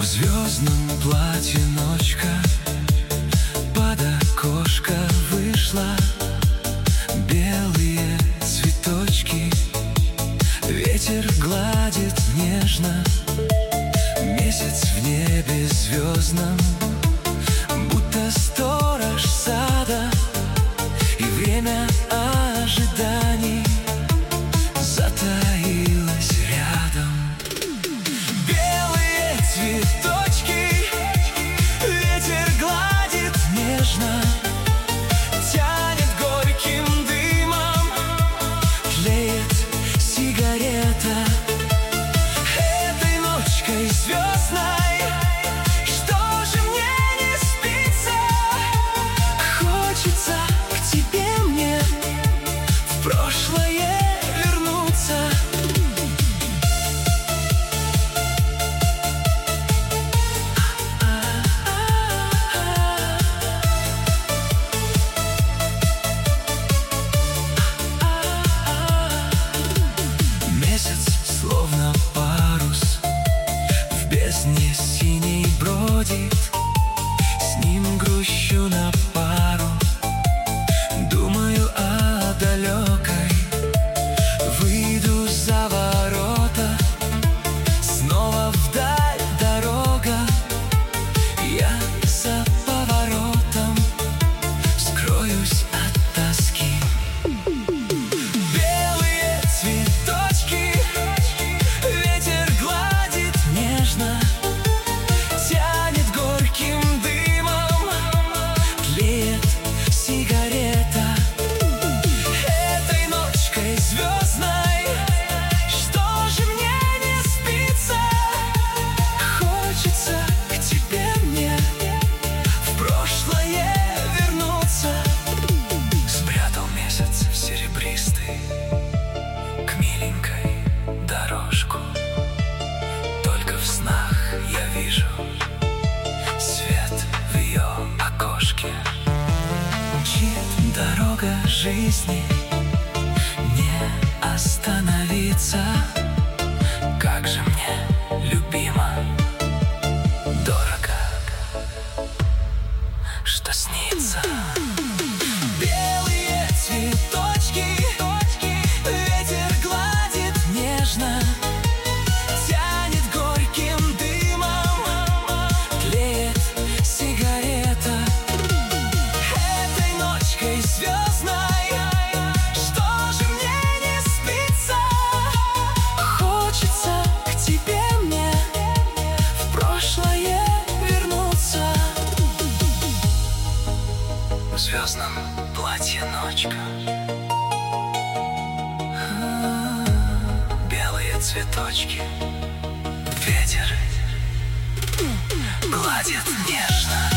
звездном платье ночка под окошко вышла. Белые цветочки ветер гладит нежно. Месяц в небе звездном, будто сторож сада. И время ожиданий затаилось рядом. Белые цветочки ветер гладит нежно, тянет горьким дымом, тлеет сигарета. Этой ночкой звездной что же мне не спится? Хочется к тебе мне в прошлое вернуться. Месяц словно парус в бездне синей бродит. С ним грущу на пару, думаю о далекой. Выйду за ворота, снова вдаль дорога. Я за поворотом скроюсь от тоски. Белые цветочки ветер гладит нежно, тянет горьким дымом, тлеет сигарета. Этой ночкой звездной что же мне не спится? Хочется к тебе мне в прошлое вернуться. Спрятал месяц серебристый к миленькой дорожку. Только в снах я вижу свет в ее окошке. Мчит дорога жизни, не остановиться. Как же мне любимо, дорого, что снится. Белые цветочки ветер гладит нежно, тянет горьким дымом, тлеет сигарета. Этой ночкой звездной что же мне не спится? Хочется к тебе мне в прошлое вернуться. В звездном платье ночка, белые цветочки ветер гладит нежно.